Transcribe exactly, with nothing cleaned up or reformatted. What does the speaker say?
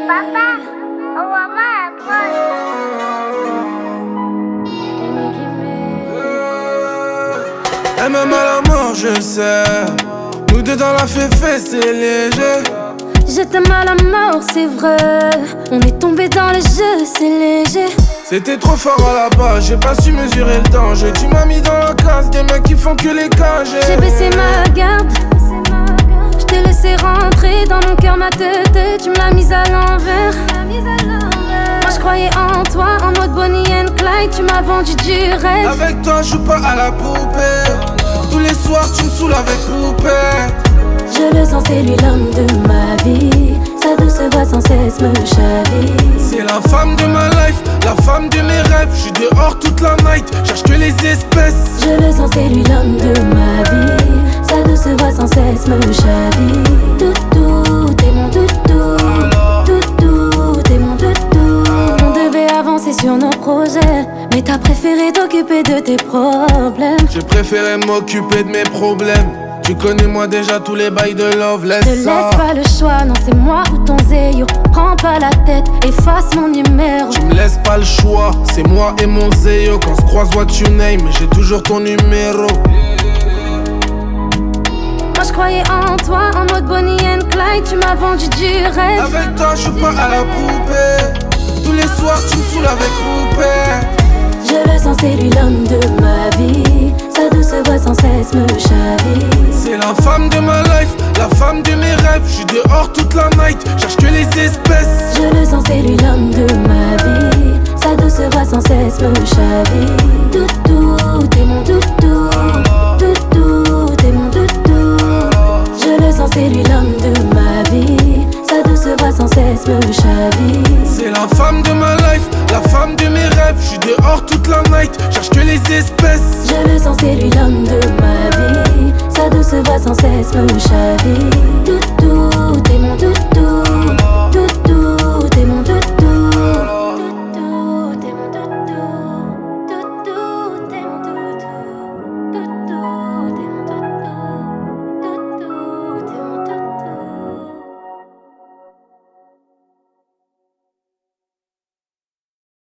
Papa, on va mal. Elle me mal à mort, je le sais. Nous deux dans la féfé, c'est léger. J'étais mal à mort, c'est vrai. On est tombé dans le jeu, c'est léger. C'était trop fort à la base, j'ai pas su mesurer le danger. Tu m'as mis dans la case des mecs qui font que les cager. J'ai baissé ma garde, je t'ai laissé rentrer dans mon cœur, ma tête, tu me l'as mise à l'envers. Moi je croyais en toi, en mode Bonnie and Clyde, tu m'as vendu du rêve. Avec toi je joue pas à la poupée. Tous les soirs tu me saoules avec poupette. Je le sens, c'est lui l'homme de ma vie. Sa douce voix sans cesse me chavire. C'est la femme de ma life, la femme de mes rêves. J'suis dehors toute la night, cherche que les espèces. Je le sens, c'est lui l'homme de ma vie. Sa douce voix sans cesse me chavire. Toutou, t'es mon toutou. Toutou, t'es mon toutou. On devait avancer sur nos projets, mais t'as préféré t'occuper de tes problèmes. J'ai préféré m'occuper de mes problèmes. Tu connais moi déjà tous les bails de love, laisse ça. Ne ça. laisse pas le choix, non c'est moi ou ton zéyo. Prends pas la tête, efface mon numéro. Tu me laisses pas le choix, c'est moi et mon zéyo. Quand on se croise what you name, j'ai toujours ton numéro. Moi je croyais en toi, en mode Bonnie and Clyde, tu m'as vendu du rêve. Avec toi je joue pas à la poupée. Tous les soirs tu me saoules avec poupée. Je le sens, c'est lui l'homme de ma vie. Sa douce voix sans cesse me chavire. C'est la femme de ma life, la femme de mes rêves. J'suis dehors toute la night, cherche que les espèces. Je le sens, c'est lui l'homme de ma vie. Sa douce voix sans cesse me chavire. Toutou, t'es mon toutou. Toutou, t'es mon toutou. Je le sens, c'est lui l'homme de ma vie. Sa douce voix sans cesse me chavire. C'est la femme de ma life, la femme de mes rêves. J'suis dehors toute la night, cherche que les espèces. Je le sens, c'est lui l'homme de ma vie. Sa douce voix sans cesse me chavire. Toutou, t'es mon toutou.